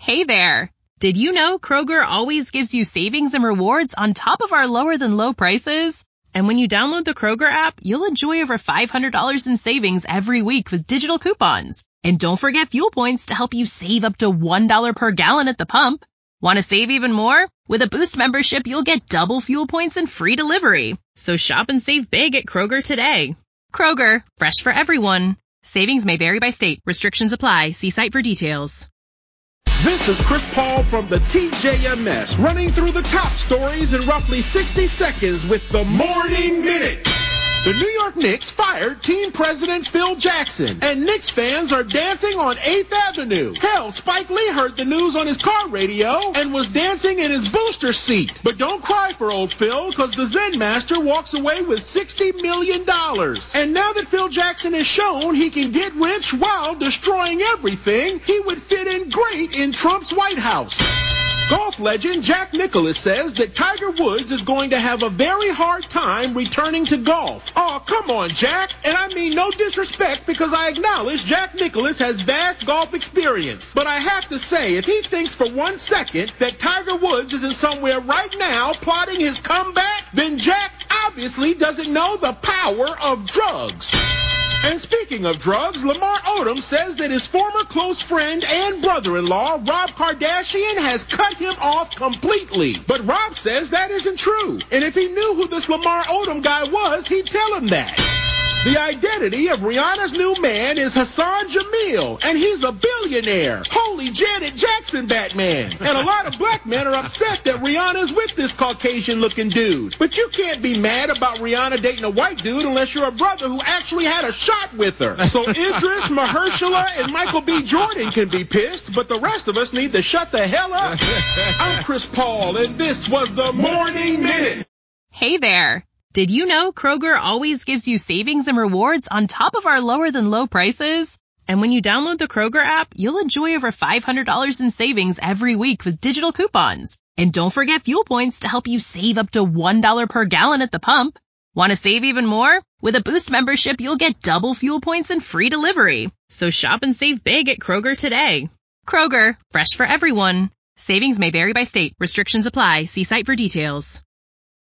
Hey there! Did you know Kroger always gives you savings and rewards on top of our lower than low prices? And when you download the Kroger app, you'll enjoy over $500 in savings every week with digital coupons. And don't forget fuel points to help you save up to $1 per gallon at the pump. Want to save even more? With a Boost membership, you'll get double fuel points and free delivery. So shop and save big at Kroger today. Kroger, fresh for everyone. Savings may vary by state. Restrictions apply. See site for details. This is Chris Paul from the TJMS, running through the top stories in roughly 60 seconds with the Morning Minute. The New York Knicks fired team president Phil Jackson, and Knicks fans are dancing on 8th Avenue. Hell, Spike Lee heard the news on his car radio and was dancing in his booster seat. But don't cry for old Phil, because the Zen Master walks away with $60 million. And now that Phil Jackson has shown he can get rich while destroying everything, he would fit in great in Trump's White House. Golf legend Jack Nicklaus says that Tiger Woods is going to have a very hard time returning to golf. Oh, come on, Jack. And I mean no disrespect, because I acknowledge Jack Nicklaus has vast golf experience. But I have to say, if he thinks for 1 second that Tiger Woods isn't somewhere right now plotting his comeback, then Jack obviously doesn't know the power of drugs. And speaking of drugs, Lamar Odom says that his former close friend and brother-in-law, Rob Kardashian, has cut him off completely. But Rob says that isn't true. And if he knew who this Lamar Odom guy was, he'd tell him that. The identity of Rihanna's new man is Hassan Jamil, and he's a billionaire. Holy Janet Jackson Batman. And a lot of black men are upset that Rihanna's with this Caucasian-looking dude. But you can't be mad about Rihanna dating a white dude unless you're a brother who actually had a shot with her. So Idris, Mahershala, and Michael B. Jordan can be pissed, but the rest of us need to shut the hell up. I'm Chris Paul, and this was the Morning Minute. Hey there! Did you know Kroger always gives you savings and rewards on top of our lower than low prices? And when you download the Kroger app, you'll enjoy over $500 in savings every week with digital coupons. And don't forget fuel points to help you save up to $1 per gallon at the pump. Want to save even more? With a Boost membership, you'll get double fuel points and free delivery. So shop and save big at Kroger today. Kroger, fresh for everyone. Savings may vary by state. Restrictions apply. See site for details.